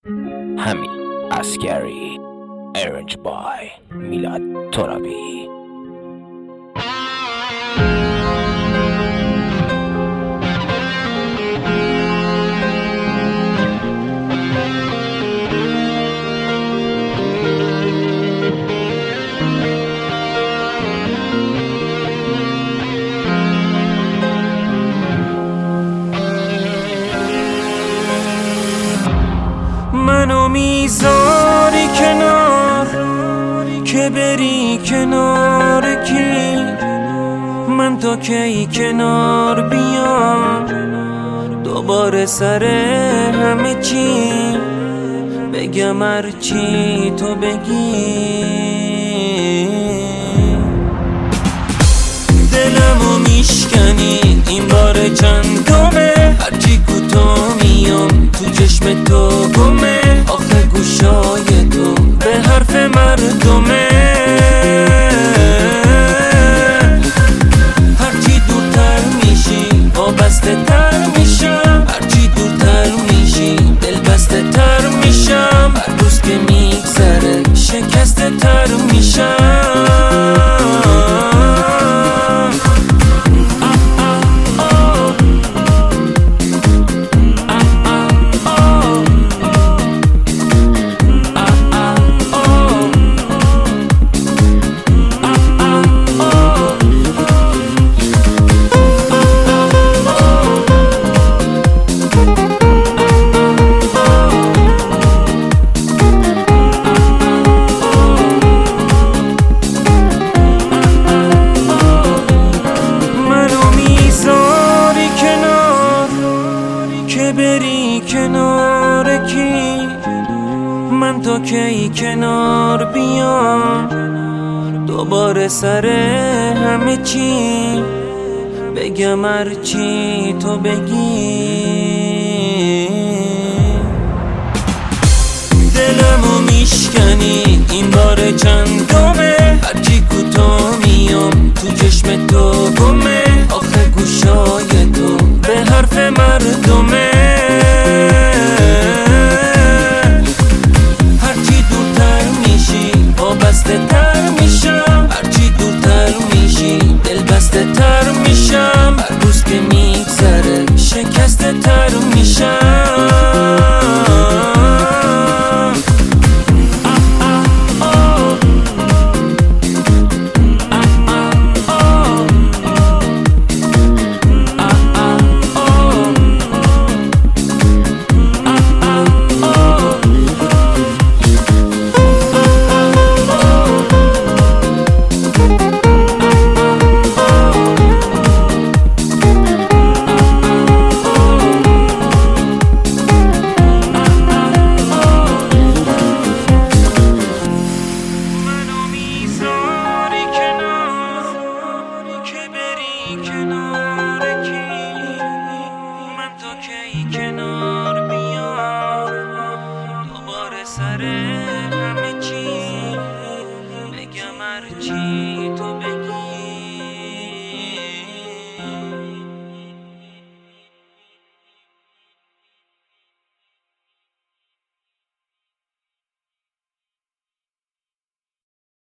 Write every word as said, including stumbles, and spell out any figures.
همین عسکری ارنج بای میلاد ترابی. منو میذاری کنار که بری کنار کی؟ من تا کی کنار بیام دوباره سر همه چی بگم هرچی تو بگی؟ دلمو میشکنی این بار چندمه، هرچی کوتاه میام تو چشم تو گمه. آخه گوشای تو به حرف مردمه، هرچی دورتر میشی وابسته تر میشم، هرچی دورتر میشی دلبسته تر میشم، هر روز که میگذره شکسته تر میشم. بری کنار کی؟ من تا کی کنار بیام دوباره سر همه چی بگم هرچی تو بگی؟ دلمو میشکنی این بار چندمه، هرچی کوتاه میام تو چشم تو گمه. آخه گوشای تو به حرف مردمه، هرچی دورتر میشی وابسته تر میشم، هرچی دورتر میشی دلبسته تر میشم، هر روز که میگذره شکسته تر میشم. کنار کی؟ من تو کی